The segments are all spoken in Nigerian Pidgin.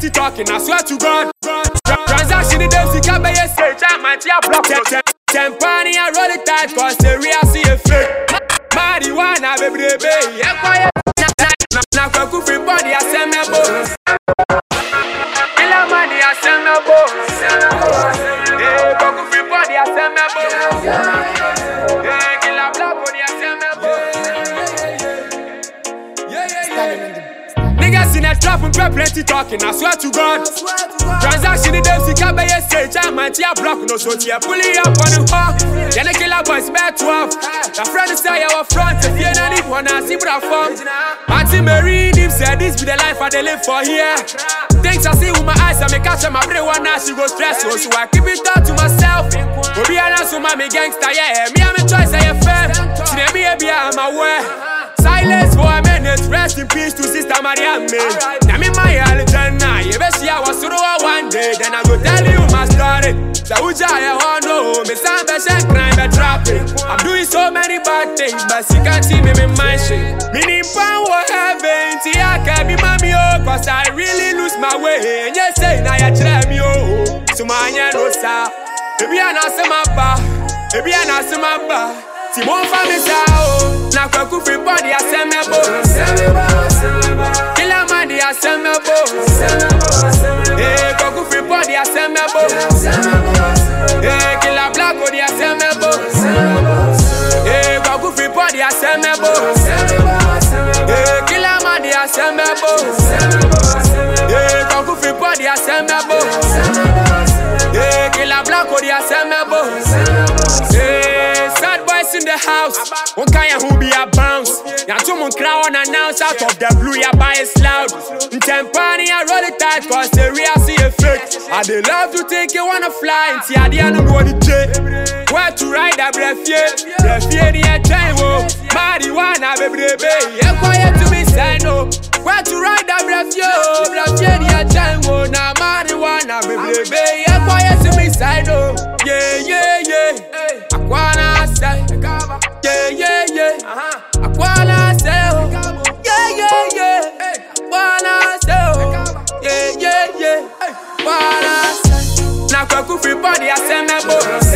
plenty talking, I swear to God. Transaction in them, sick, I bet you say, my tea block. Tempani, I roll it tight, cause the real see a fake. Marijuana, baby, baby, yeah, quiet. Now, cook free body, I send me bones. Killer money, I send me bones. Hey, cook free body, I send me bones. Hey, killer black body, I send me bones. Yeah. Niggas in a trap and plenty talking, I swear to God. Transaction in them, sick, I bet you say, my tea block, no so tea, pull it up on the hawk. Then the killer boys back 12. The friend is say our front, if you don't need one, I see what I found. Auntie Mary, him said this be the life I live for here. Things I see with my eyes, I make catch my brain one now, she go stress, so I keep it down to myself. But be honest with my gangster, yeah, me I'm a choice, I am fair. See them be I'm aware. Silence for a minute, rest in peace to Sister Mariam. Now me my Alexander, you bet she I was through one day, then I go tell you my story. The Uja I want know, me sound best and crime and trapping. I'm doing so many bad things, but she can't see me in my shit. Meaning power heaven, see I can't be mommy oh, cause I really lose my way. And you say now you try me oh, so my no sa. Baby I not say my ba, baby I not say my ba. Si mon femme sa oh, na kwa ku free body I send me bones. Killer money I send me bones. Hey, kwa ku free body I send me bones. Hey, killer black body I send me bones. Hey, kwa ku free body I send me bones. Hey, killer money I send me bones. Hey, kwa ku free body I send me bones. Hey, killer black body I send me bones. Hey, sad boys in the house. One kind who be a bounce. Ya two mon crowd announce out of the blue, ya buy it loud. Tempani, I roll it tight, cause the real see a fake. I they love to think you wanna fly, and see I don't know the J. Where to ride a breath, the time, oh. Marijuana, baby, yeah, quiet to me, say no. Where to ride a breath, the time, oh. Now, marijuana, baby, yeah, quiet to me, say no. Yeah. I wanna say, yeah. I wanna say, oh. Yeah. Wanna say, oh. Yeah. Wanna say. Now, cook free body, I send me bones.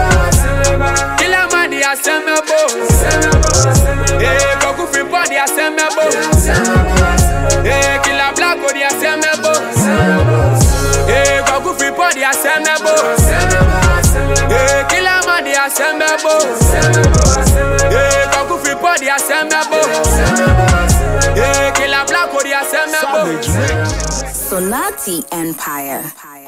Killer money, I send me bones. Hey, cook free body, I send me bones. Hey, killer black body, I send me bones. Hey, cook free body, I send me bones. Hey, killer money, I send me bones. Hey, cook free body, I send me bones. Hey, killer black body, I send me bones. Sonati Empire.